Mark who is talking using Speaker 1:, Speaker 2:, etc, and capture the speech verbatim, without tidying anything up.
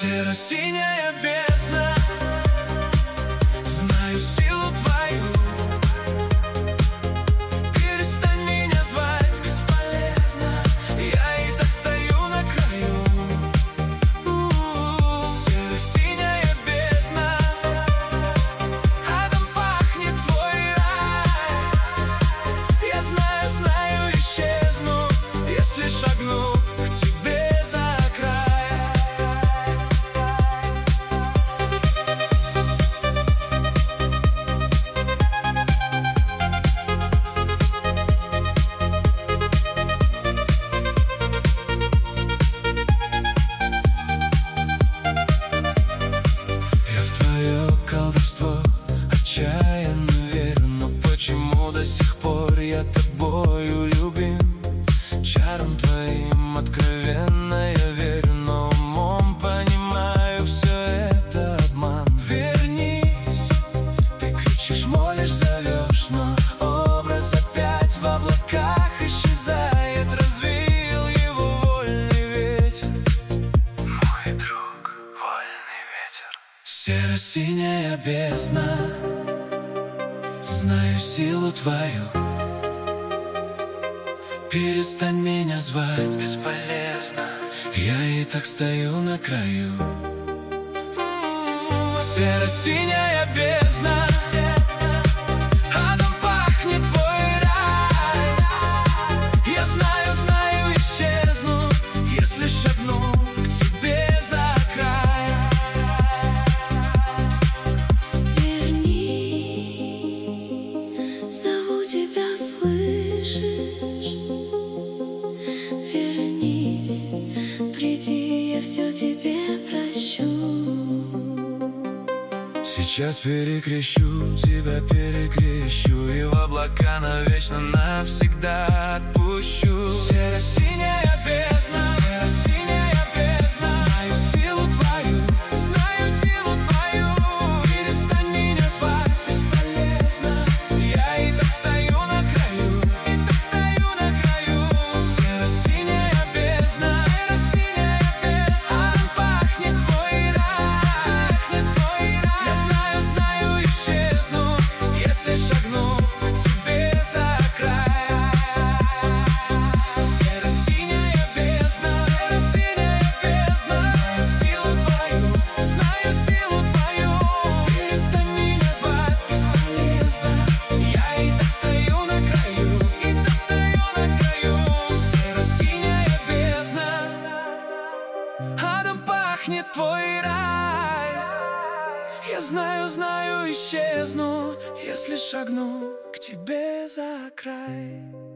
Speaker 1: Серо-синяя бездна, знаю силу твою. Перестань меня звать, бесполезно, я и так стою на краю. Серо-синяя бездна, адом пахнет твой рай. Я знаю, знаю, исчезну, если шагну к тебе за край. Колдовство, отчаянно верю, но почему до сих пор я тобою любим? Чаром твоим откровенно я верю, но умом понимаю, все это обман. Вернись, ты кричишь, молишь, зовешь, но образ опять в облаках исчезает. Развеял его вольный ветер, мой друг, вольный ветер. Серо-синяя бездна, знаю силу твою. Перестань меня звать, бесполезно, я и так стою на краю. Серо-синяя бездна, адом пахнет твой рай. Я знаю, знаю, исчезну, если шагну к тебе за край.
Speaker 2: Все тебе прощу.
Speaker 1: Сейчас перекрещу, тебя перекрещу, и в облака навечно навсегда отпущу. Серо-синяя бездна, серо-синяя бездна, знаю силу твою, знаю силу твою. Перестань меня звать, бесполезно, я и так стою на краю, и так стою на краю. Серо-синяя бездна, пахнет твой рай. Я знаю, знаю, исчезну, если шагну к тебе за край.